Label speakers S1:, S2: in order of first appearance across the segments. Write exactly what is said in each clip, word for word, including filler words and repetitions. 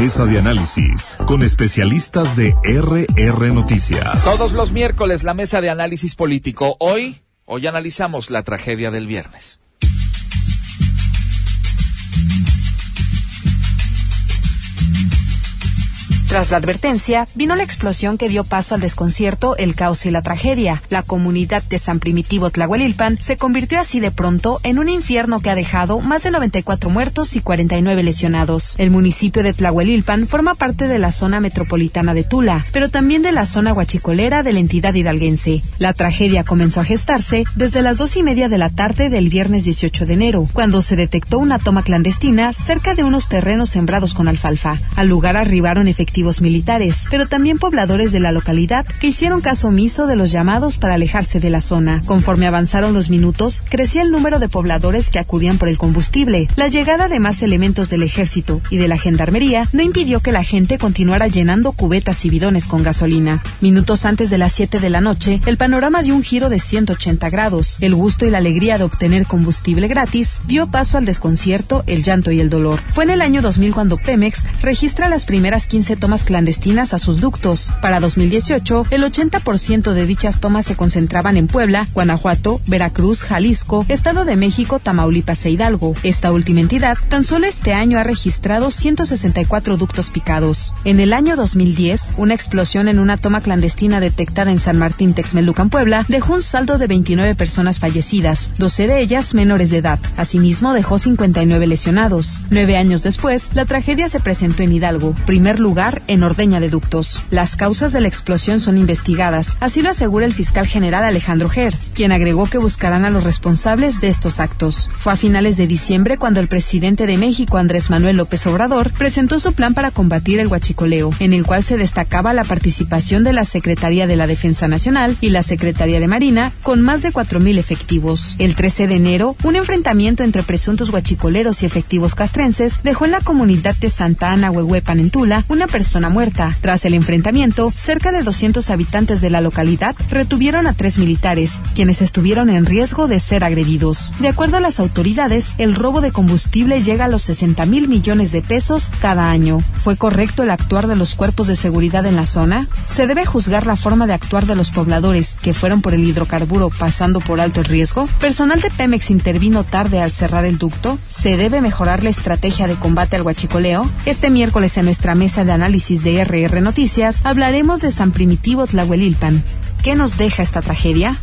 S1: mesa de análisis con especialistas de R R Noticias.
S2: Todos los miércoles la mesa de análisis político. Hoy, hoy analizamos la tragedia del viernes.
S3: Tras la advertencia, vino la explosión que dio paso al desconcierto, el caos y la tragedia. La comunidad de San Primitivo Tlahuelilpan se convirtió así de pronto en un infierno que ha dejado más de noventa y cuatro muertos y cuarenta y nueve lesionados. El municipio de Tlahuelilpan forma parte de la zona metropolitana de Tula, pero también de la zona huachicolera de la entidad hidalguense. La tragedia comenzó a gestarse desde las dos y media de la tarde del viernes dieciocho de enero, cuando se detectó una toma clandestina cerca de unos terrenos sembrados con alfalfa. Al lugar arribaron efectivos militares, pero también pobladores de la localidad que hicieron caso omiso de los llamados para alejarse de la zona. Conforme avanzaron los minutos, crecía el número de pobladores que acudían por el combustible. La llegada de más elementos del ejército y de la gendarmería no impidió que la gente continuara llenando cubetas y bidones con gasolina. Minutos antes de las siete de la noche, el panorama dio un giro de ciento ochenta grados. El gusto y la alegría de obtener combustible gratis dio paso al desconcierto, el llanto y el dolor. Fue en el año dos mil cuando Pemex registra las primeras quince tomas clandestinas a sus ductos. Para dos mil dieciocho, el ochenta por ciento de dichas tomas se concentraban en Puebla, Guanajuato, Veracruz, Jalisco, Estado de México, Tamaulipas e Hidalgo. Esta última entidad tan solo este año ha registrado ciento sesenta y cuatro ductos picados. En el año dos mil diez, una explosión en una toma clandestina detectada en San Martín Texmelucan, Puebla, dejó un saldo de veintinueve personas fallecidas, doce de ellas menores de edad. Asimismo, dejó cincuenta y nueve lesionados. Nueve años después, la tragedia se presentó en Hidalgo, primer lugar en ordeña de ductos. Las causas de la explosión son investigadas, así lo asegura el fiscal general Alejandro Gers, quien agregó que buscarán a los responsables de estos actos. Fue a finales de diciembre cuando el presidente de México, Andrés Manuel López Obrador, presentó su plan para combatir el huachicoleo, en el cual se destacaba la participación de la Secretaría de la Defensa Nacional y la Secretaría de Marina, con más de cuatro mil efectivos. El trece de enero, un enfrentamiento entre presuntos huachicoleros y efectivos castrenses dejó en la comunidad de Santa Ana Huehuepan en Tula una persona muerta. Tras el enfrentamiento, cerca de doscientos habitantes de la localidad retuvieron a tres militares, quienes estuvieron en riesgo de ser agredidos. De acuerdo a las autoridades, el robo de combustible llega a los sesenta mil millones de pesos cada año. ¿Fue correcto el actuar de los cuerpos de seguridad en la zona? ¿Se debe juzgar la forma de actuar de los pobladores que fueron por el hidrocarburo pasando por alto el riesgo? ¿Personal de Pemex intervino tarde al cerrar el ducto? ¿Se debe mejorar la estrategia de combate al huachicoleo? Este miércoles en nuestra mesa de análisis de R R Noticias hablaremos de San Primitivo Tlahuelilpan. ¿Qué nos deja esta tragedia?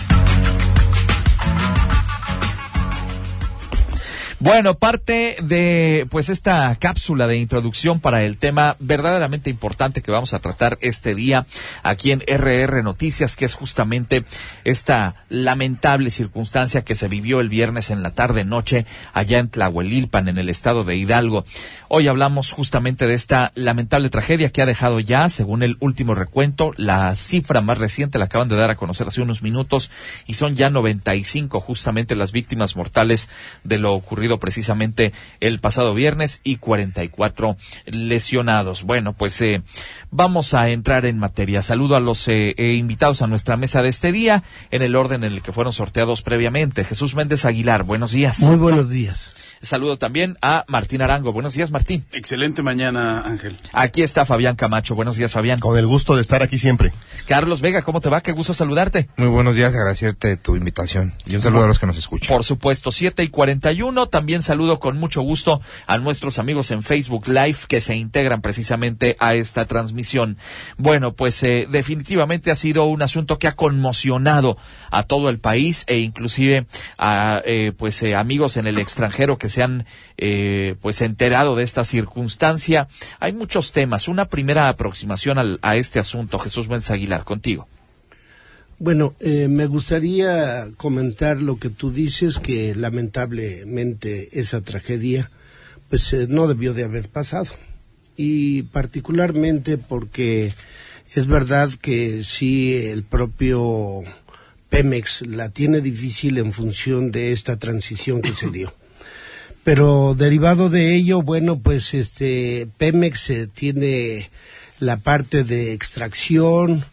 S2: Bueno, parte de pues esta cápsula de introducción para el tema verdaderamente importante que vamos a tratar este día aquí en R R Noticias, que es justamente esta lamentable circunstancia que se vivió el viernes en la tarde noche allá en Tlahuelilpan, en el estado de Hidalgo. Hoy hablamos justamente de esta lamentable tragedia que ha dejado ya, según el último recuento, la cifra más reciente la acaban de dar a conocer hace unos minutos y son ya noventa y cinco justamente las víctimas mortales de lo ocurrido precisamente el pasado viernes y cuarenta y cuatro lesionados. Bueno, pues eh, vamos a entrar en materia. Saludo a los eh, eh, invitados a nuestra mesa de este día en el orden en el que fueron sorteados previamente. Jesús Méndez Aguilar, buenos días.
S4: Muy buenos días.
S2: Saludo también a Martín Arango. Buenos días, Martín.
S5: Excelente mañana, Ángel.
S2: Aquí está Fabián Camacho. Buenos días, Fabián.
S6: Con el gusto de estar aquí siempre.
S2: Carlos Vega, ¿cómo te va? Qué gusto saludarte.
S7: Muy buenos días, agradecerte tu invitación y un saludo a los que nos escuchan.
S2: Por supuesto, siete y cuarenta y uno. También saludo con mucho gusto a nuestros amigos en Facebook Live que se integran precisamente a esta transmisión. Bueno, pues eh, definitivamente ha sido un asunto que ha conmocionado a todo el país e inclusive a eh, pues eh, amigos en el extranjero que se han eh, pues enterado de esta circunstancia. Hay muchos temas. Una primera aproximación al, a este asunto. Jesús Méndez Aguilar, contigo.
S4: Bueno, eh, me gustaría comentar lo que tú dices, que lamentablemente esa tragedia pues eh, no debió de haber pasado. Y particularmente porque es verdad que sí, el propio Pemex la tiene difícil en función de esta transición que se dio. Pero derivado de ello, bueno, pues este Pemex eh, tiene la parte de extracción,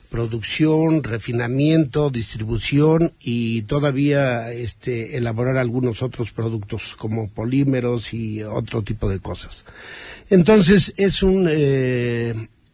S4: producción, refinamiento, distribución y todavía este, elaborar algunos otros productos como polímeros y otro tipo de cosas. Entonces es un eh,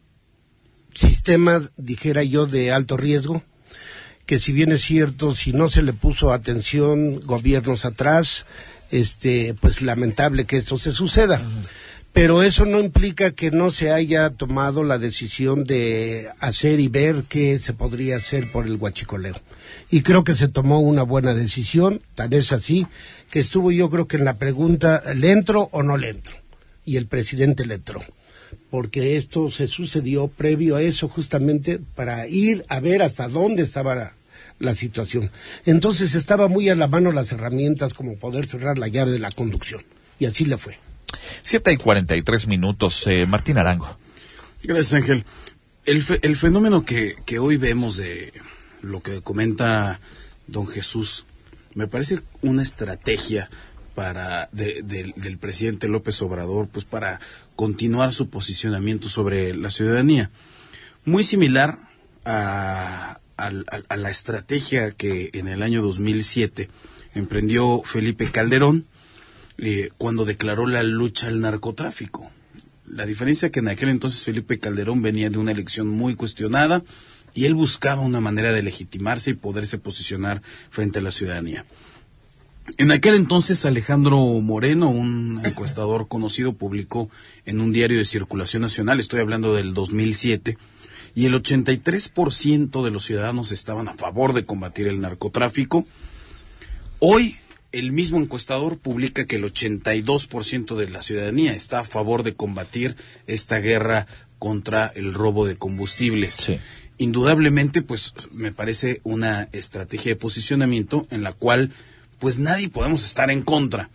S4: sistema, dijera yo, de alto riesgo, que si bien es cierto, si no se le puso atención gobiernos atrás, este, pues lamentable que esto se suceda. Uh-huh. Pero eso no implica que no se haya tomado la decisión de hacer y ver qué se podría hacer por el huachicoleo. Y creo que se tomó una buena decisión, tan es así, que estuvo yo creo que en la pregunta, ¿le entro o no le entro? Y el presidente le entró, porque esto se sucedió previo a eso justamente para ir a ver hasta dónde estaba la, la situación. Entonces estaba muy a la mano las herramientas como poder cerrar la llave de la conducción, y así le fue.
S2: Siete y cuarenta y tres minutos, eh, Martín Arango.
S5: Gracias, Ángel. El, fe, el fenómeno que, que hoy vemos de lo que comenta don Jesús, me parece una estrategia para de, de, del presidente López Obrador, pues para continuar su posicionamiento sobre la ciudadanía. Muy similar a, a, a la estrategia que en el año dos mil siete emprendió Felipe Calderón, Eh, cuando declaró la lucha al narcotráfico. La diferencia es que en aquel entonces Felipe Calderón venía de una elección muy cuestionada y él buscaba una manera de legitimarse y poderse posicionar frente a la ciudadanía. En aquel entonces Alejandro Moreno, un encuestador conocido, publicó en un diario de circulación nacional, estoy hablando del dos mil siete, y el ochenta y tres por ciento de los ciudadanos estaban a favor de combatir el narcotráfico. Hoy el mismo encuestador publica que el ochenta y dos por ciento de la ciudadanía está a favor de combatir esta guerra contra el robo de combustibles. Sí. Indudablemente, pues, me parece una estrategia de posicionamiento en la cual, pues, nadie podemos estar en contra.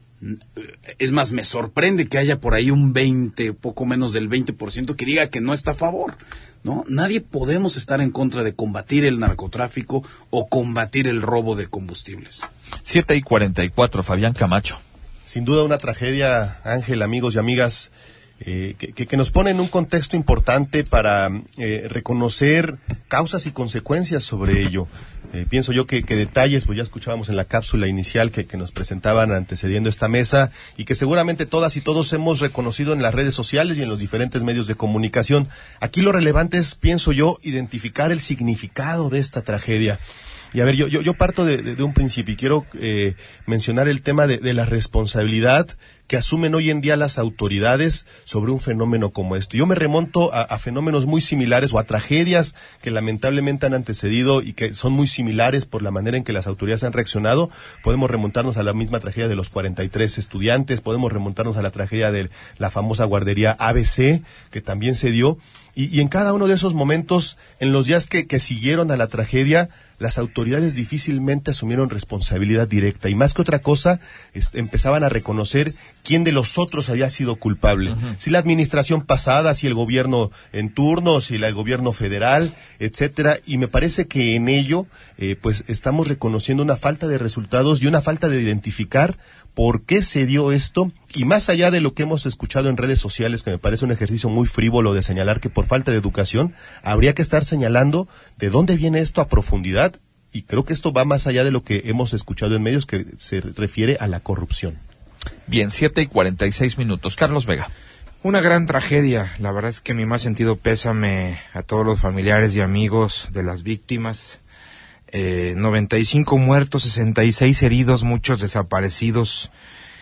S5: Es más, me sorprende que haya por ahí un veinte, poco menos del veinte por ciento que diga que no está a favor, ¿no? Nadie podemos estar en contra de combatir el narcotráfico o combatir el robo de combustibles.
S2: Siete y cuarenta y cuatro, Fabián Camacho.
S6: Sin duda una tragedia, Ángel, amigos y amigas, eh, que, que, que nos pone en un contexto importante para eh, reconocer causas y consecuencias sobre ello. Eh, pienso yo que, que detalles, pues ya escuchábamos en la cápsula inicial que, que nos presentaban antecediendo esta mesa y que seguramente todas y todos hemos reconocido en las redes sociales y en los diferentes medios de comunicación. Aquí lo relevante es, pienso yo, identificar el significado de esta tragedia. Y a ver, yo yo, yo parto de, de, de un principio y quiero eh, mencionar el tema de, de la responsabilidad que asumen hoy en día las autoridades sobre un fenómeno como este. Yo me remonto a, a fenómenos muy similares o a tragedias que lamentablemente han antecedido y que son muy similares por la manera en que las autoridades han reaccionado. Podemos remontarnos a la misma tragedia de los cuarenta y tres estudiantes, podemos remontarnos a la tragedia de la famosa guardería A B C, que también se dio. Y, y en cada uno de esos momentos, en los días que, que siguieron a la tragedia, las autoridades difícilmente asumieron responsabilidad directa y más que otra cosa es, empezaban a reconocer quién de los otros había sido culpable. Uh-huh. Si la administración pasada, si el gobierno en turno, si la, el gobierno federal, etcétera, y me parece que en ello eh, pues estamos reconociendo una falta de resultados y una falta de identificar por qué se dio esto, y más allá de lo que hemos escuchado en redes sociales, que me parece un ejercicio muy frívolo de señalar que por falta de educación, habría que estar señalando de dónde viene esto a profundidad, y creo que esto va más allá de lo que hemos escuchado en medios, que se refiere a la corrupción.
S2: Bien, siete y cuarenta y seis minutos. Carlos Vega.
S7: Una gran tragedia, la verdad es que mi más sentido pésame a todos los familiares y amigos de las víctimas. Eh, noventa y cinco muertos, sesenta y seis heridos, muchos desaparecidos.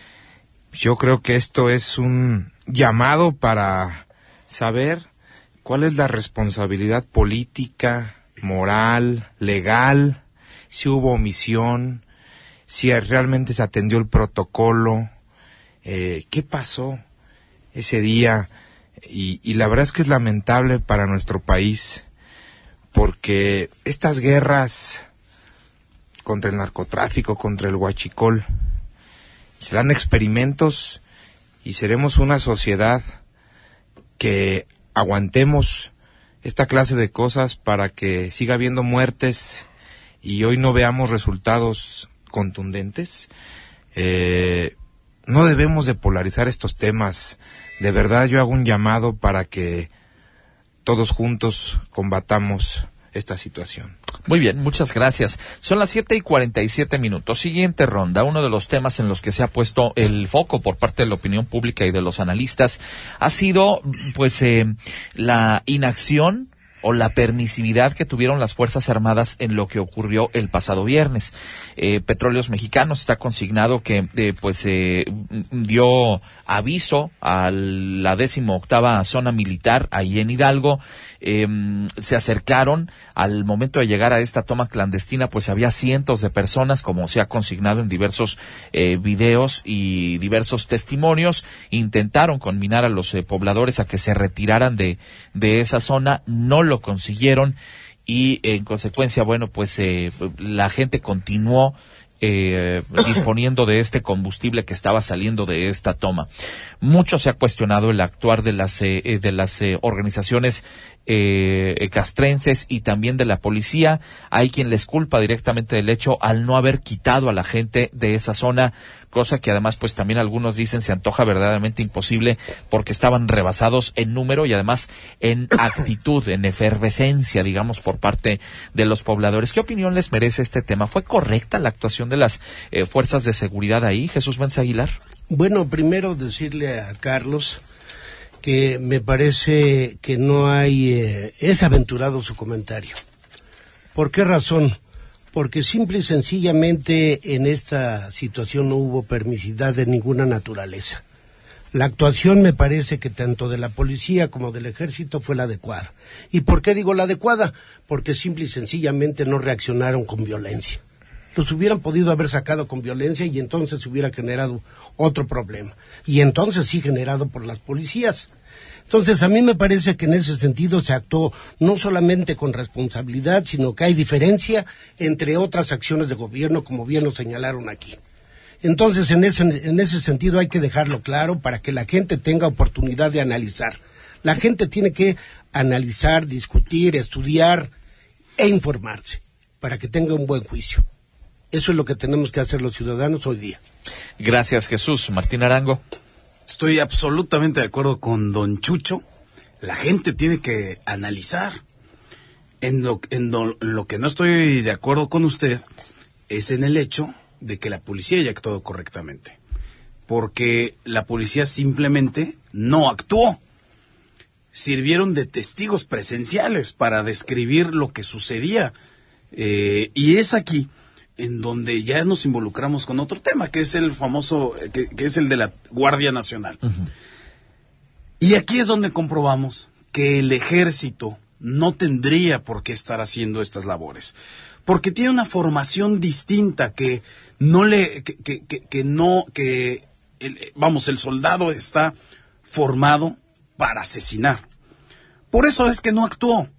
S7: Yo creo que esto es un llamado para saber cuál es la responsabilidad política, moral, legal, si hubo omisión, si realmente se atendió el protocolo, eh, qué pasó ese día. Y, y la verdad es que es lamentable para nuestro país, porque estas guerras contra el narcotráfico, contra el huachicol, serán experimentos y seremos una sociedad que aguantemos esta clase de cosas para que siga habiendo muertes y hoy no veamos resultados contundentes. Eh, no debemos de polarizar estos temas. De verdad yo hago un llamado para que todos juntos combatamos esta situación.
S2: Muy bien, muchas gracias. Son las siete y cuarenta y siete minutos. Siguiente ronda. Uno de los temas en los que se ha puesto el foco por parte de la opinión pública y de los analistas ha sido, pues, eh, la inacción o la permisividad que tuvieron las Fuerzas Armadas en lo que ocurrió el pasado viernes. Eh, Petróleos Mexicanos está consignado que eh, pues eh, dio aviso a la décimo octava zona militar ahí en Hidalgo. Eh, se acercaron al momento de llegar a esta toma clandestina, pues había cientos de personas, como se ha consignado en diversos eh, videos y diversos testimonios. Intentaron conminar a los eh, pobladores a que se retiraran de, de esa zona, no lo consiguieron y en consecuencia, bueno, pues eh, la gente continuó Eh, disponiendo de este combustible que estaba saliendo de esta toma. Mucho se ha cuestionado el actuar de las eh, de las eh, organizaciones eh, castrenses y también de la policía. Hay quien les culpa directamente del hecho al no haber quitado a la gente de esa zona, cosa que además pues también algunos dicen se antoja verdaderamente imposible porque estaban rebasados en número y además en actitud, en efervescencia, digamos, por parte de los pobladores. ¿Qué opinión les merece este tema? ¿Fue correcta la actuación de las eh, fuerzas de seguridad ahí, Jesús Benza Aguilar?
S4: Bueno, primero decirle a Carlos que me parece que no hay, eh, es aventurado su comentario. ¿Por qué razón? Porque simple y sencillamente en esta situación no hubo permisividad de ninguna naturaleza. La actuación me parece que tanto de la policía como del ejército fue la adecuada. ¿Y por qué digo la adecuada? Porque simple y sencillamente no reaccionaron con violencia. Los hubieran podido haber sacado con violencia y entonces se hubiera generado otro problema. Y entonces sí generado por las policías. Entonces, a mí me parece que en ese sentido se actuó no solamente con responsabilidad, sino que hay diferencia entre otras acciones de gobierno, como bien lo señalaron aquí. Entonces, en ese, en ese sentido hay que dejarlo claro para que la gente tenga oportunidad de analizar. La gente tiene que analizar, discutir, estudiar e informarse para que tenga un buen juicio. Eso es lo que tenemos que hacer los ciudadanos hoy día.
S2: Gracias, Jesús. Martín Arango.
S5: Estoy absolutamente de acuerdo con don Chucho. La gente tiene que analizar. En lo, en lo, lo que no estoy de acuerdo con usted es en el hecho de que la policía haya actuado correctamente. Porque la policía simplemente no actuó. Sirvieron de testigos presenciales para describir lo que sucedía. Eh, y es aquí en donde ya nos involucramos con otro tema, que es el famoso, que, que es el de la Guardia Nacional. Uh-huh. Y aquí es donde comprobamos que el ejército no tendría por qué estar haciendo estas labores, porque tiene una formación distinta que no le, que, que, que, que no, que, el, vamos, el soldado está formado para asesinar. Por eso es que no actuó,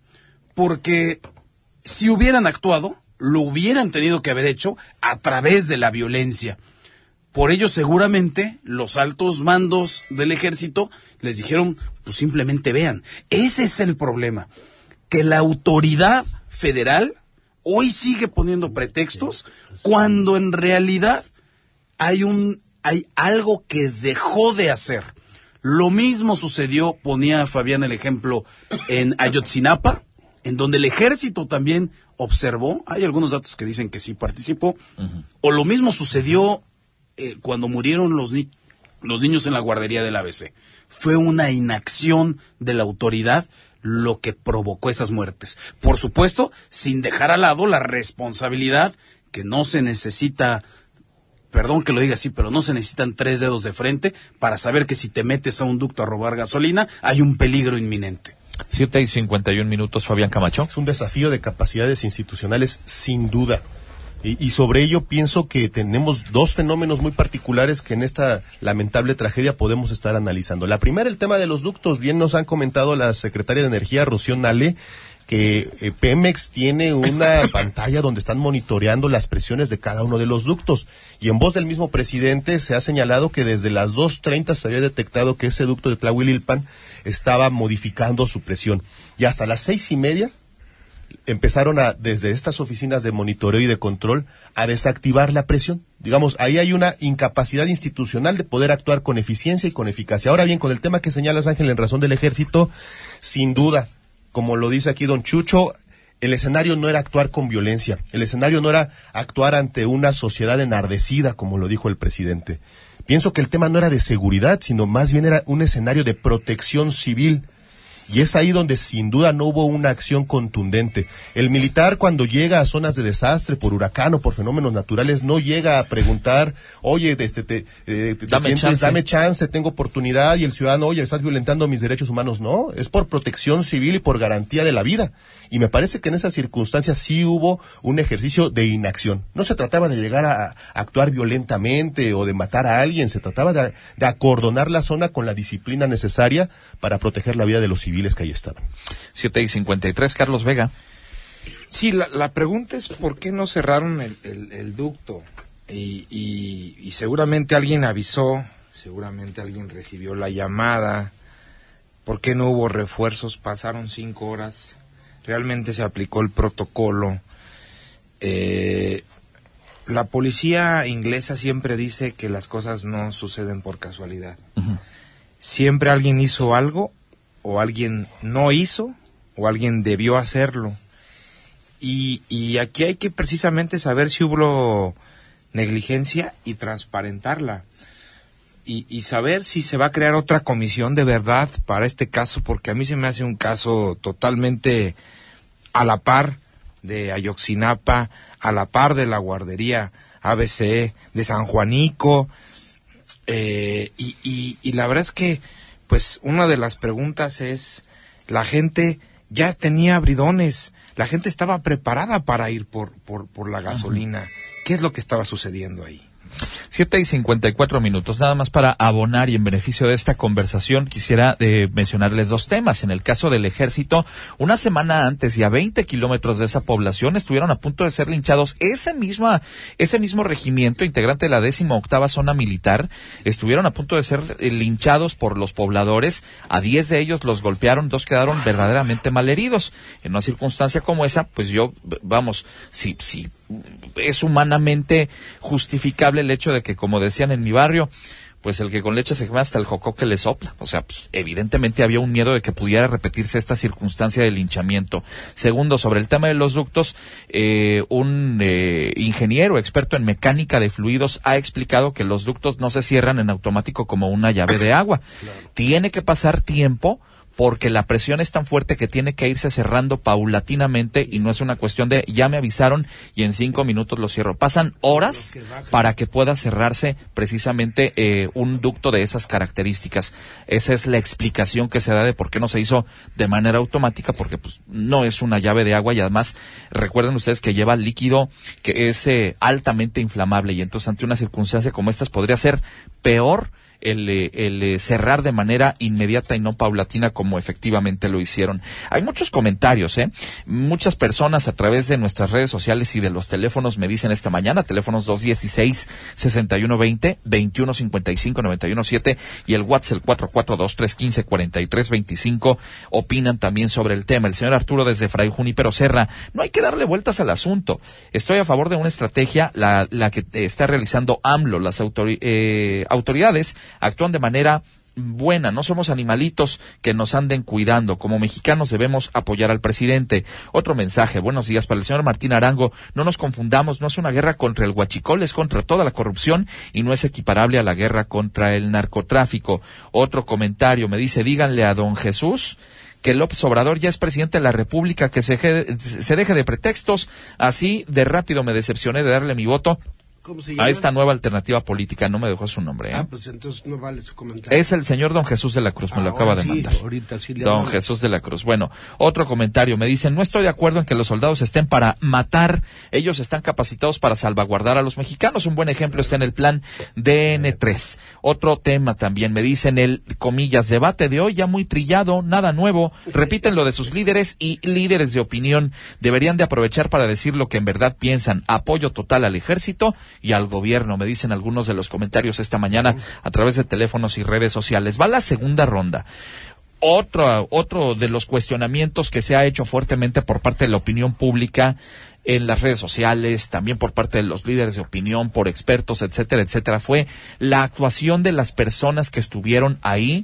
S5: porque si hubieran actuado, lo hubieran tenido que haber hecho a través de la violencia. Por ello, seguramente, los altos mandos del ejército les dijeron, pues simplemente vean. Ese es el problema, que la autoridad federal hoy sigue poniendo pretextos cuando en realidad hay un, hay algo que dejó de hacer. Lo mismo sucedió, ponía Fabián el ejemplo, en Ayotzinapa, en donde el ejército también observó, hay algunos datos que dicen que sí participó, uh-huh. O lo mismo sucedió eh, cuando murieron los, ni- los niños en la guardería del A B C. Fue una inacción de la autoridad lo que provocó esas muertes. Por supuesto, sin dejar al lado la responsabilidad que no se necesita, perdón que lo diga así, pero no se necesitan tres dedos de frente para saber que si te metes a un ducto a robar gasolina, hay un peligro inminente.
S2: Siete y cincuenta y un minutos, Fabián Camacho.
S6: Es un desafío de capacidades institucionales, sin duda. Y, y sobre ello pienso que tenemos dos fenómenos muy particulares que en esta lamentable tragedia podemos estar analizando. La primera, el tema de los ductos. Bien nos han comentado la secretaria de Energía, Rocío Nale, que eh, Pemex tiene una pantalla donde están monitoreando las presiones de cada uno de los ductos. Y en voz del mismo presidente se ha señalado que desde las dos treinta se había detectado que ese ducto de Tlahuililpan estaba modificando su presión. Y hasta las seis y media empezaron a, desde estas oficinas de monitoreo y de control, a desactivar la presión. Digamos, ahí hay una incapacidad institucional de poder actuar con eficiencia y con eficacia. Ahora bien, con el tema que señalas, Ángel, en razón del ejército, sin duda, como lo dice aquí don Chucho, el escenario no era actuar con violencia, el escenario no era actuar ante una sociedad enardecida, como lo dijo el presidente. Pienso que el tema no era de seguridad, sino más bien era un escenario de protección civil. Y es ahí donde sin duda no hubo una acción contundente. El militar, cuando llega a zonas de desastre por huracán o por fenómenos naturales, no llega a preguntar, oye, este, te, eh, te,
S2: dame,
S6: sientes,
S2: chance.
S6: dame chance, tengo oportunidad, y el ciudadano, oye, estás violentando mis derechos humanos. No, es por protección civil y por garantía de la vida. Y me parece que en esas circunstancias sí hubo un ejercicio de inacción. No se trataba de llegar a, a actuar violentamente o de matar a alguien, se trataba de, de acordonar la zona con la disciplina necesaria para proteger la vida de los civiles que ahí estaban.
S2: siete y cincuenta y tres, Carlos Vega.
S7: Sí, la, la pregunta es por qué no cerraron el, el, el ducto. Y, y, y seguramente alguien avisó, seguramente alguien recibió la llamada. ¿Por qué no hubo refuerzos? Pasaron cinco horas. Realmente se aplicó el protocolo. Eh, la policía inglesa siempre dice que las cosas no suceden por casualidad. Uh-huh. Siempre alguien hizo algo, o alguien no hizo, o alguien debió hacerlo. Y, y aquí hay que precisamente saber si hubo negligencia y transparentarla. Y, y saber si se va a crear otra comisión de verdad para este caso, porque a mí se me hace un caso totalmente a la par de Ayotzinapa, a la par de la guardería A B C, de San Juanico, eh, y, y, y la verdad es que, pues, una de las preguntas es, la gente ya tenía bridones, la gente estaba preparada para ir por, por, por la gasolina. ¿Qué es lo que estaba sucediendo ahí?
S2: siete y cincuenta y cuatro minutos, nada más para abonar y en beneficio de esta conversación quisiera eh, mencionarles dos temas. En el caso del ejército, una semana antes y a veinte kilómetros de esa población estuvieron a punto de ser linchados. Ese misma, ese mismo regimiento, integrante de la décima octava zona militar, estuvieron a punto de ser eh, linchados por los pobladores. A diez de ellos los golpearon, dos quedaron verdaderamente malheridos. En una circunstancia como esa, pues yo, vamos, si, si es humanamente justificable el hecho de que, como decían en mi barrio, pues el que con leche se quema hasta el jocoque le sopla. O sea, pues, evidentemente había un miedo de que pudiera repetirse esta circunstancia de linchamiento. Segundo, sobre el tema de los ductos, eh, un eh, ingeniero experto en mecánica de fluidos ha explicado que los ductos no se cierran en automático como una llave de agua. Claro. Tiene que pasar tiempo, porque la presión es tan fuerte que tiene que irse cerrando paulatinamente y no es una cuestión de ya me avisaron y en cinco minutos lo cierro. Pasan horas para que pueda cerrarse precisamente eh, un ducto de esas características. Esa es la explicación que se da de por qué no se hizo de manera automática, porque pues no es una llave de agua y además recuerden ustedes que lleva líquido que es eh, altamente inflamable y entonces ante una circunstancia como estas podría ser peor el, el cerrar de manera inmediata y no paulatina como efectivamente lo hicieron. Hay muchos comentarios, ¿eh? Muchas personas a través de nuestras redes sociales y de los teléfonos me dicen esta mañana, teléfonos dos dieciséis, sesenta y uno veinte, veintiuno cincuenta y cinco, noventa y uno siete y el WhatsApp el cuatro cuatro dos, tres uno cinco, cuatro tres dos cinco, opinan también sobre el tema. El señor Arturo desde Fray Junípero Serra, no hay que darle vueltas al asunto. Estoy a favor de una estrategia, la, la que está realizando AMLO, las autori- eh, autoridades actúan de manera buena, no somos animalitos que nos anden cuidando. Como mexicanos debemos apoyar al presidente. Otro mensaje, buenos días para el señor Martín Arango, no nos confundamos, no es una guerra contra el huachicol, es contra toda la corrupción y no es equiparable a la guerra contra el narcotráfico. Otro comentario, me dice, díganle a don Jesús que López Obrador ya es presidente de la República, que se, se deje de pretextos, así de rápido me decepcioné de darle mi voto a esta nueva alternativa política. No me dejó su nombre, ¿eh?
S4: Ah, pues entonces no vale su comentario.
S2: Es el señor don Jesús de la Cruz, me ah, lo acaba de
S4: sí,
S2: mandar.
S4: Ahorita sí le
S2: don
S4: hablo.
S2: Jesús de la Cruz. Bueno, otro comentario, me dicen, no estoy de acuerdo en que los soldados estén para matar, ellos están capacitados para salvaguardar a los mexicanos. Un buen ejemplo está en el plan D N tres. Otro tema también, me dicen, el, comillas, debate de hoy ya muy trillado, nada nuevo, repiten lo de sus líderes y líderes de opinión, deberían de aprovechar para decir lo que en verdad piensan, apoyo total al ejército y al gobierno, me dicen algunos de los comentarios esta mañana a través de teléfonos y redes sociales. Va la segunda ronda. Otro, otro de los cuestionamientos que se ha hecho fuertemente por parte de la opinión pública en las redes sociales, también por parte de los líderes de opinión, por expertos, etcétera, etcétera, fue la actuación de las personas que estuvieron ahí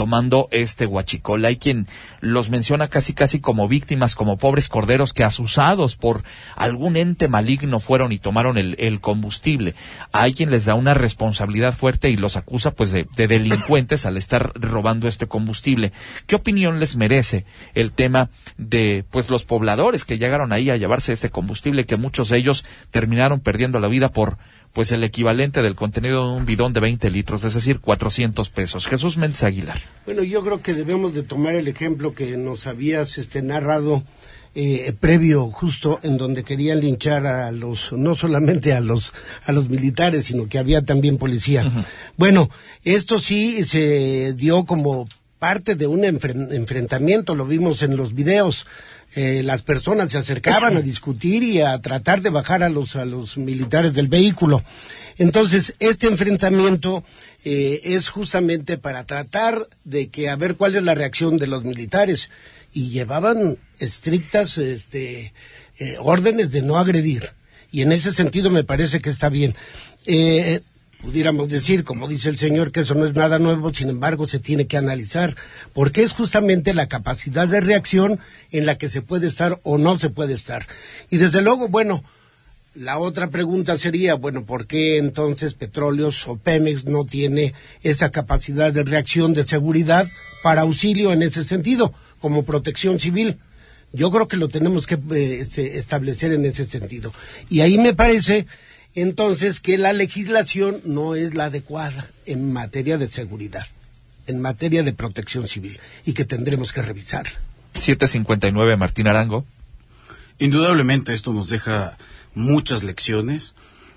S2: tomando este huachicol. Hay quien los menciona casi casi como víctimas, como pobres corderos que asusados por algún ente maligno fueron y tomaron el, el combustible. Hay quien les da una responsabilidad fuerte y los acusa pues de, de delincuentes al estar robando este combustible. ¿Qué opinión les merece el tema de pues los pobladores que llegaron ahí a llevarse este combustible, que muchos de ellos terminaron perdiendo la vida por pues el equivalente del contenido de un bidón de veinte litros, es decir, cuatrocientos pesos? Jesús Méndez Aguilar.
S4: Bueno, yo creo que debemos de tomar el ejemplo que nos habías este, narrado eh, previo, justo en donde querían linchar a los, no solamente a los a los militares, sino que había también policía. Uh-huh. Bueno, esto sí se dio como parte de un enfren- enfrentamiento, lo vimos en los videos. Eh, las personas se acercaban a discutir y a tratar de bajar a los a los militares del vehículo. Entonces, este enfrentamiento eh, es justamente para tratar de que a ver cuál es la reacción de los militares, y llevaban estrictas este eh, órdenes de no agredir, y en ese sentido me parece que está bien. Eh, pudiéramos decir, como dice el señor, que eso no es nada nuevo, sin embargo se tiene que analizar, porque es justamente la capacidad de reacción en la que se puede estar o no se puede estar. Y desde luego, bueno, la otra pregunta sería, bueno, ¿por qué entonces Petróleos o Pemex no tiene esa capacidad de reacción de seguridad para auxilio en ese sentido, como protección civil? Yo creo que lo tenemos que eh, este, establecer en ese sentido. Y ahí me parece entonces que la legislación no es la adecuada en materia de seguridad, en materia de protección civil, y que tendremos que revisar.
S2: siete cincuenta y nueve, Martín Arango.
S5: Indudablemente esto nos deja muchas lecciones.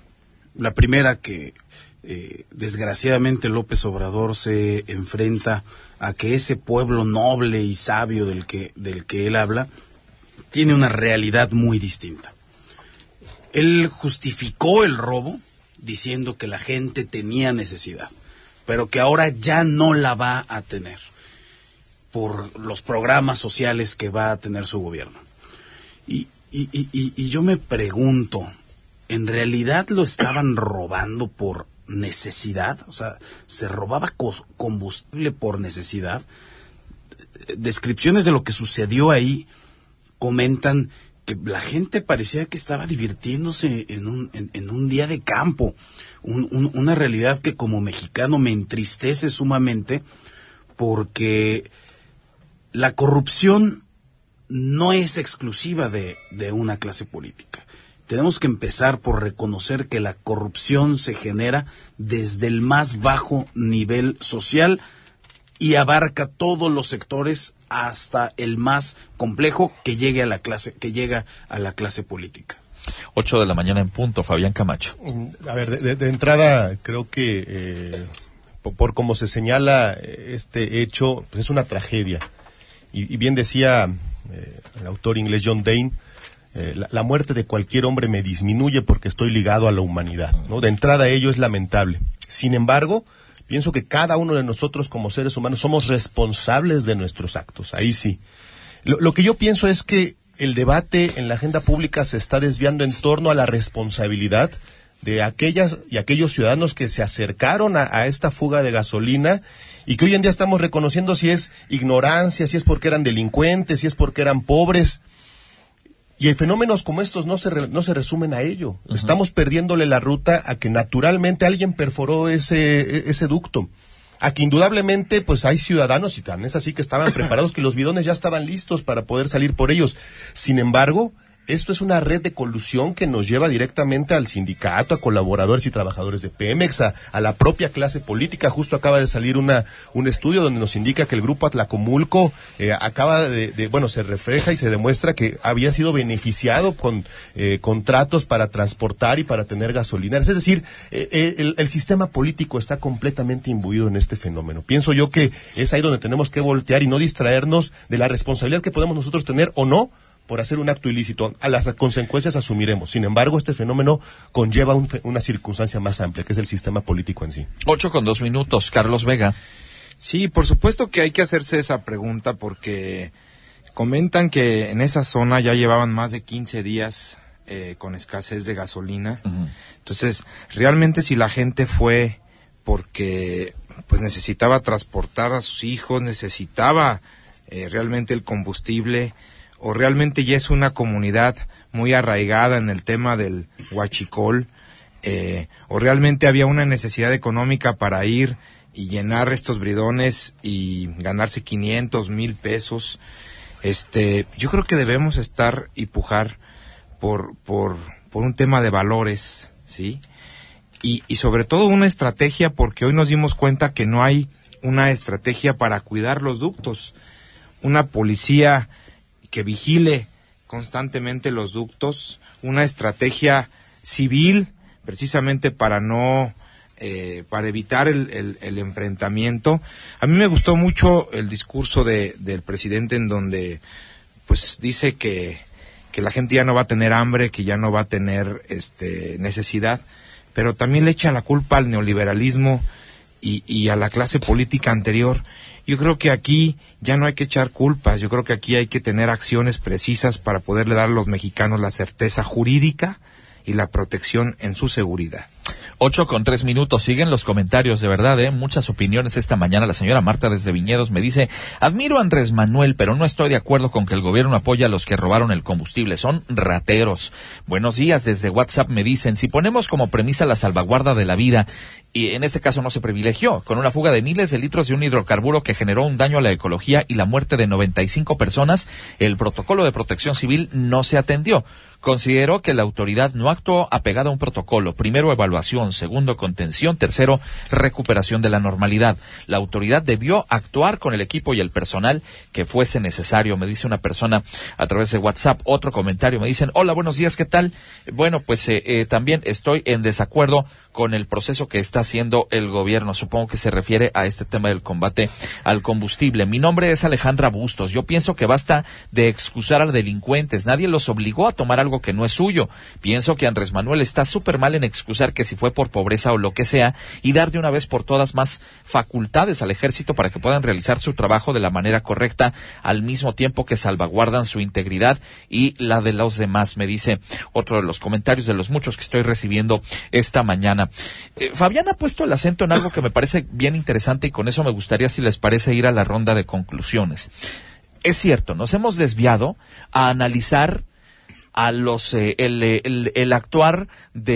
S5: La primera, que eh, desgraciadamente López Obrador se enfrenta a que ese pueblo noble y sabio del que, del que él habla tiene una realidad muy distinta. Él justificó el robo diciendo que la gente tenía necesidad, pero que ahora ya no la va a tener por los programas sociales que va a tener su gobierno. Y, y, y, y yo me pregunto, ¿en realidad lo estaban robando por necesidad? O sea, ¿se robaba combustible por necesidad? Descripciones de lo que sucedió ahí comentan que la gente parecía que estaba divirtiéndose en un, en, en un día de campo, un, un, una realidad que como mexicano me entristece sumamente, porque la corrupción no es exclusiva de, de una clase política. Tenemos que empezar por reconocer que la corrupción se genera desde el más bajo nivel social y abarca todos los sectores hasta el más complejo que llegue a la clase, que llega a la clase política.
S2: Ocho de la mañana en punto, Fabián Camacho.
S6: A ver, de, de, de entrada, creo que eh, por, por como se señala este hecho, pues es una tragedia. Y, y bien decía eh, el autor inglés John Dane, eh, la, la muerte de cualquier hombre me disminuye porque estoy ligado a la humanidad, ¿no? De entrada ello es lamentable. Sin embargo, pienso que cada uno de nosotros como seres humanos somos responsables de nuestros actos, ahí sí. Lo, lo que yo pienso es que el debate en la agenda pública se está desviando en torno a la responsabilidad de aquellas y aquellos ciudadanos que se acercaron a, a esta fuga de gasolina y que hoy en día estamos reconociendo si es ignorancia, si es porque eran delincuentes, si es porque eran pobres. Y fenómenos como estos no se re, no se resumen a ello. Uh-huh. Estamos perdiéndole la ruta a que naturalmente alguien perforó ese ese ducto. A que indudablemente pues hay ciudadanos, y tan es así que estaban preparados, que los bidones ya estaban listos para poder salir por ellos. Sin embargo, esto es una red de colusión que nos lleva directamente al sindicato, a colaboradores y trabajadores de Pemex, a, a la propia clase política. Justo acaba de salir una un estudio donde nos indica que el grupo Atlacomulco eh, acaba de, de, bueno, se refleja y se demuestra que había sido beneficiado con eh, contratos para transportar y para tener gasolineras. Es decir, eh, el, el sistema político está completamente imbuido en este fenómeno. Pienso yo que es ahí donde tenemos que voltear y no distraernos de la responsabilidad que podemos nosotros tener o no por hacer un acto ilícito. A las consecuencias asumiremos. Sin embargo, este fenómeno conlleva un, una circunstancia más amplia, que es el sistema político en sí.
S2: Ocho con dos minutos. Carlos Vega.
S7: Sí, por supuesto que hay que hacerse esa pregunta porque comentan que en esa zona ya llevaban más de quince días eh, con escasez de gasolina. Uh-huh. Entonces, realmente si la gente fue porque pues necesitaba transportar a sus hijos, necesitaba eh, realmente el combustible, o realmente ya es una comunidad muy arraigada en el tema del huachicol, eh, o realmente había una necesidad económica para ir y llenar estos bridones y ganarse quinientos mil pesos. Este, yo creo que debemos estar y pujar por, por, por un tema de valores, ¿sí? Y, y sobre todo una estrategia, porque hoy nos dimos cuenta que no hay una estrategia para cuidar los ductos. Una policía que vigile constantemente los ductos, una estrategia civil precisamente para no, eh, para evitar el, el, el enfrentamiento. A mí me gustó mucho el discurso de, del presidente, en donde pues dice que, que la gente ya no va a tener hambre, que ya no va a tener este necesidad, pero también le echa la culpa al neoliberalismo y, y a la clase política anterior. Yo creo que aquí ya no hay que echar culpas, yo creo que aquí hay que tener acciones precisas para poderle dar a los mexicanos la certeza jurídica y la protección en su seguridad.
S2: Ocho con tres minutos, siguen los comentarios, de verdad, ¿eh? Muchas opiniones esta mañana. La señora Marta desde Viñedos me dice: admiro a Andrés Manuel, pero no estoy de acuerdo con que el gobierno apoye a los que robaron el combustible, son rateros. Buenos días, desde WhatsApp me dicen: si ponemos como premisa la salvaguarda de la vida, y en este caso no se privilegió, con una fuga de miles de litros de un hidrocarburo que generó un daño a la ecología y la muerte de noventa y cinco personas, el protocolo de protección civil no se atendió. Considero que la autoridad no actuó apegada a un protocolo. Primero, evaluación. Segundo, contención. Tercero, recuperación de la normalidad. La autoridad debió actuar con el equipo y el personal que fuese necesario, me dice una persona a través de WhatsApp. Otro comentario, me dicen: hola, buenos días, ¿qué tal? Bueno, pues eh, eh, también estoy en desacuerdo con el proceso que está haciendo el gobierno. Supongo que se refiere a este tema del combate al combustible. Mi nombre es Alejandra Bustos. Yo pienso que basta de excusar a delincuentes. Nadie los obligó a tomar algo que no es suyo. Pienso que Andrés Manuel está súper mal en excusar que si fue por pobreza o lo que sea, y dar de una vez por todas más facultades al ejército para que puedan realizar su trabajo de la manera correcta, al mismo tiempo que salvaguardan su integridad y la de los demás, me dice otro de los comentarios de los muchos que estoy recibiendo esta mañana. Eh, Fabián ha puesto el acento en algo que me parece bien interesante, y con eso me gustaría, si les parece, ir a la ronda de conclusiones. Es cierto, nos hemos desviado a analizar a los eh, el, el, el actuar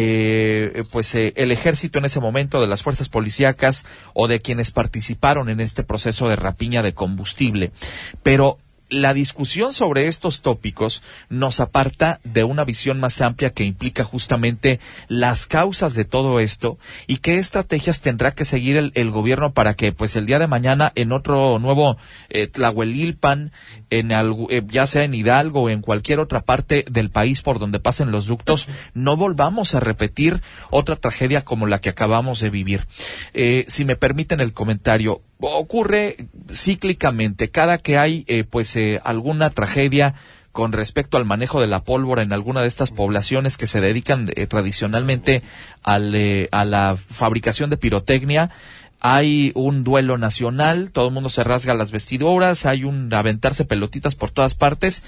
S2: de pues eh, el ejército en ese momento, de las fuerzas policíacas o de quienes participaron en este proceso de rapiña de combustible, pero la discusión sobre estos tópicos nos aparta de una visión más amplia que implica justamente las causas de todo esto y qué estrategias tendrá que seguir el, el gobierno para que pues el día de mañana en otro nuevo eh, Tlahuelilpan, en algo, eh, ya sea en Hidalgo o en cualquier otra parte del país por donde pasen los ductos, no volvamos a repetir otra tragedia como la que acabamos de vivir. Eh, si me permiten el comentario, ocurre cíclicamente cada que hay eh, pues eh, alguna tragedia con respecto al manejo de la pólvora en alguna de estas poblaciones que se dedican eh, tradicionalmente al, eh, a la fabricación de pirotecnia. Hay un duelo nacional, todo el mundo se rasga las vestiduras, hay un aventarse pelotitas por todas partes,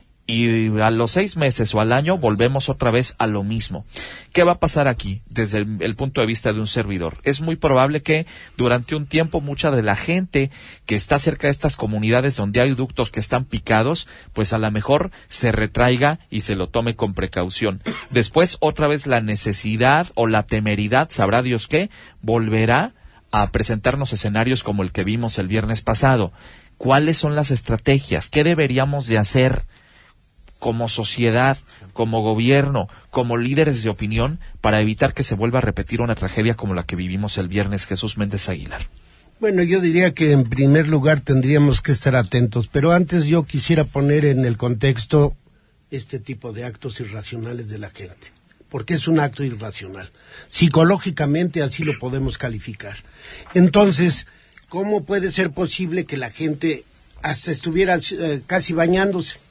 S2: y a los seis meses o al año volvemos otra vez a lo mismo. ¿Qué va a pasar aquí desde el, el punto de vista de un servidor? Es muy probable que durante un tiempo mucha de la gente que está cerca de estas comunidades donde hay ductos que están picados, pues a lo mejor se retraiga y se lo tome con precaución. Después otra vez la necesidad o la temeridad, sabrá Dios qué, volverá a presentarnos escenarios como el que vimos el viernes pasado. ¿Cuáles son las estrategias? ¿Qué deberíamos de hacer como sociedad, como gobierno, como líderes de opinión, para evitar que se vuelva a repetir una tragedia como la que vivimos el viernes? Jesús Méndez Aguilar.
S4: Bueno, yo diría que en primer lugar tendríamos que estar atentos, pero antes yo quisiera poner en el contexto este tipo de actos irracionales de la gente, porque es un acto irracional. Psicológicamente así lo podemos calificar. Entonces, ¿cómo puede ser posible que la gente hasta estuviera eh, casi bañándose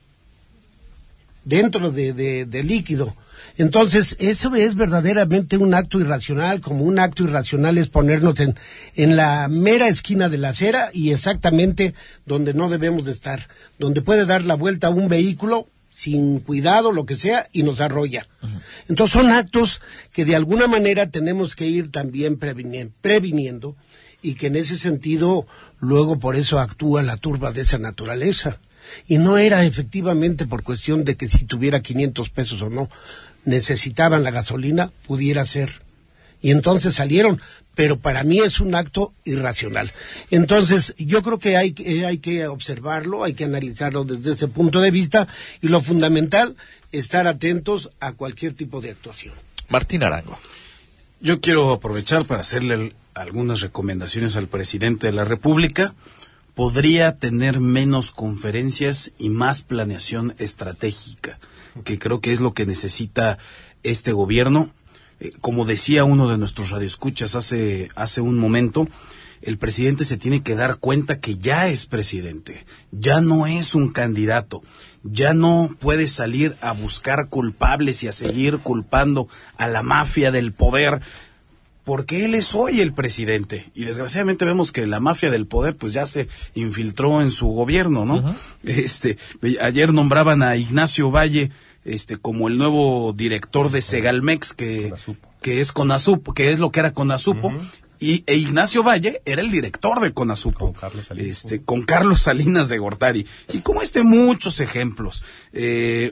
S4: dentro de, de, de líquido? Entonces, eso es verdaderamente un acto irracional, como un acto irracional es ponernos en, en la mera esquina de la acera y exactamente donde no debemos de estar, donde puede dar la vuelta a un vehículo sin cuidado, lo que sea, y nos arrolla. Uh-huh. Entonces, son actos que de alguna manera tenemos que ir también previniendo, previniendo y que en ese sentido luego por eso actúa la turba de esa naturaleza. Y no era efectivamente por cuestión de que si tuviera quinientos pesos o no, necesitaban la gasolina, pudiera ser. Y entonces salieron, pero para mí es un acto irracional. Entonces, yo creo que hay, eh, hay que observarlo, hay que analizarlo desde ese punto de vista, y lo fundamental, estar atentos a cualquier tipo de actuación.
S2: Martín Arango.
S5: Yo quiero aprovechar para hacerle el, algunas recomendaciones al presidente de la República. Podría tener menos conferencias y más planeación estratégica, que creo que es lo que necesita este gobierno. Eh, como decía uno de nuestros radioescuchas hace, hace un momento, el presidente se tiene que dar cuenta que ya es presidente, ya no es un candidato, ya no puede salir a buscar culpables y a seguir culpando a la mafia del poder, porque él es hoy el presidente, y desgraciadamente vemos que la mafia del poder pues ya se infiltró en su gobierno, ¿no? Uh-huh. Este, ayer nombraban a Ignacio Valle este como el nuevo director de Segalmex, que, que es Conasupo, que es lo que era Conasupo, uh-huh. y e Ignacio Valle era el director de Conasupo, con Carlos Salinas, este, con Carlos Salinas de Gortari, y como este muchos ejemplos. Eh,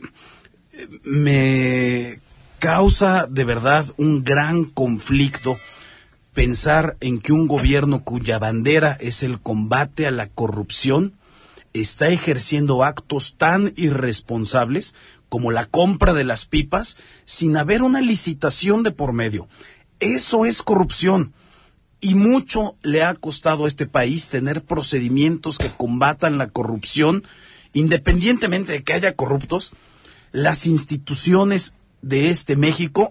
S5: me causa de verdad un gran conflicto pensar en que un gobierno cuya bandera es el combate a la corrupción está ejerciendo actos tan irresponsables como la compra de las pipas sin haber una licitación de por medio. Eso es corrupción. Y mucho le ha costado a este país tener procedimientos que combatan la corrupción, independientemente de que haya corruptos. Las instituciones de este México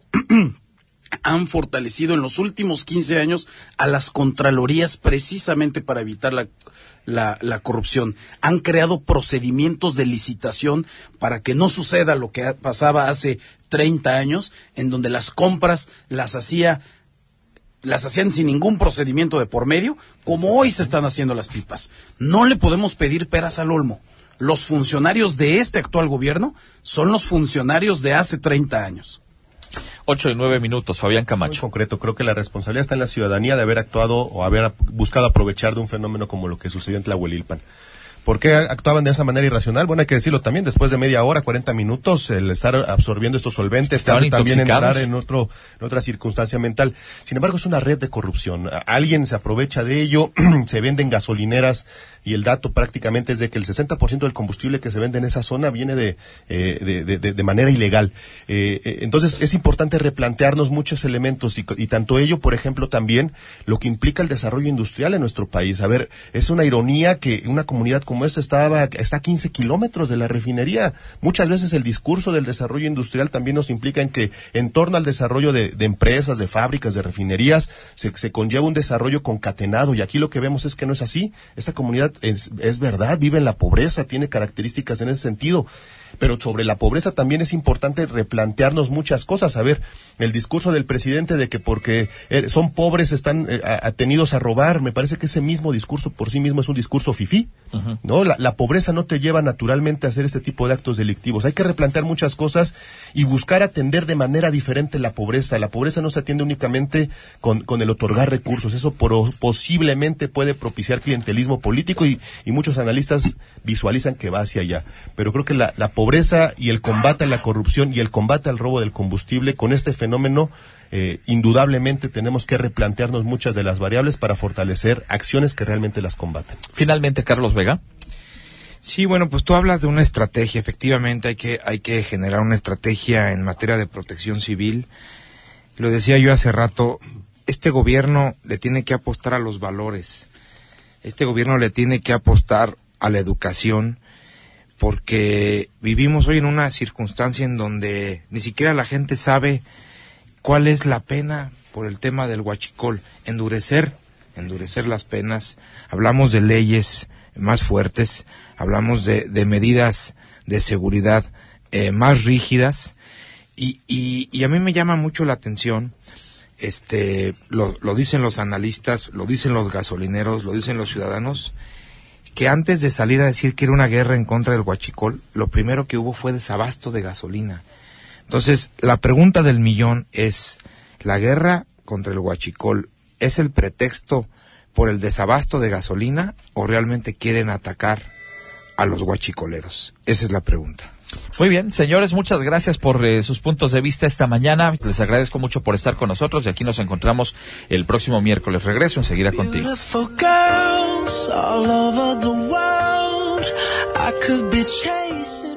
S5: han fortalecido en los últimos quince años a las contralorías precisamente para evitar la, la, la corrupción. Han creado procedimientos de licitación para que no suceda lo que pasaba hace treinta años, en donde las compras las hacía las hacían sin ningún procedimiento de por medio, como hoy se están haciendo las pipas. No le podemos pedir peras al olmo. Los funcionarios de este actual gobierno son los funcionarios de hace treinta años.
S2: Ocho y nueve minutos, Fabián Camacho.
S6: En concreto, creo que la responsabilidad está en la ciudadanía de haber actuado o haber buscado aprovechar de un fenómeno como lo que sucedió en Tlahuelilpan. ¿Por qué actuaban de esa manera irracional? Bueno, hay que decirlo también, después de media hora, cuarenta minutos, el estar absorbiendo estos solventes te hace también entrar en otro, en otra circunstancia mental. Sin embargo, es una red de corrupción. Alguien se aprovecha de ello, se venden gasolineras, y el dato prácticamente es de que el sesenta por ciento del combustible que se vende en esa zona viene de, eh, de, de, de, de manera ilegal. Eh, eh, entonces, es importante replantearnos muchos elementos, y, y tanto ello, por ejemplo, también lo que implica el desarrollo industrial en nuestro país. A ver, es una ironía que una comunidad como esta estaba, está a quince kilómetros de la refinería. Muchas veces el discurso del desarrollo industrial también nos implica en que en torno al desarrollo de, de empresas, de fábricas, de refinerías, se, se conlleva un desarrollo concatenado, y aquí lo que vemos es que no es así. Esta comunidad es, es verdad, vive en la pobreza, tiene características en ese sentido. Pero sobre la pobreza también es importante replantearnos muchas cosas. A ver, el discurso del presidente de que porque son pobres están eh, atenidos a robar, me parece que ese mismo discurso por sí mismo es un discurso fifí, uh-huh. ¿no? La, la pobreza no te lleva naturalmente a hacer este tipo de actos delictivos. Hay que replantear muchas cosas y buscar atender de manera diferente la pobreza. La pobreza no se atiende únicamente con, con el otorgar recursos. Eso por, posiblemente puede propiciar clientelismo político, y, y muchos analistas visualizan que va hacia allá. Pero creo que la, la pobreza y el combate a la corrupción y el combate al robo del combustible, con este fenómeno, eh, indudablemente tenemos que replantearnos muchas de las variables para fortalecer acciones que realmente las combatan.
S2: Finalmente, Carlos Vega.
S7: Sí, bueno, pues tú hablas de una estrategia. Efectivamente hay que, hay que generar una estrategia en materia de protección civil. Lo decía yo hace rato, este gobierno le tiene que apostar a los valores. Este gobierno le tiene que apostar a la educación, porque vivimos hoy en una circunstancia en donde ni siquiera la gente sabe cuál es la pena por el tema del huachicol. Endurecer, endurecer las penas. Hablamos de leyes más fuertes, hablamos de, de medidas de seguridad eh, más rígidas, y, y, y a mí me llama mucho la atención, este, lo, lo dicen los analistas, lo dicen los gasolineros, lo dicen los ciudadanos, que antes de salir a decir que era una guerra en contra del huachicol, lo primero que hubo fue desabasto de gasolina. Entonces, la pregunta del millón es, ¿la guerra contra el huachicol es el pretexto por el desabasto de gasolina o realmente quieren atacar a los guachicoleros? Esa es la pregunta.
S2: Muy bien, señores, muchas gracias por eh, sus puntos de vista esta mañana. Les agradezco mucho por estar con nosotros y aquí nos encontramos el próximo miércoles. Regreso enseguida contigo.
S8: Beautiful girls all over the world. I could be chasing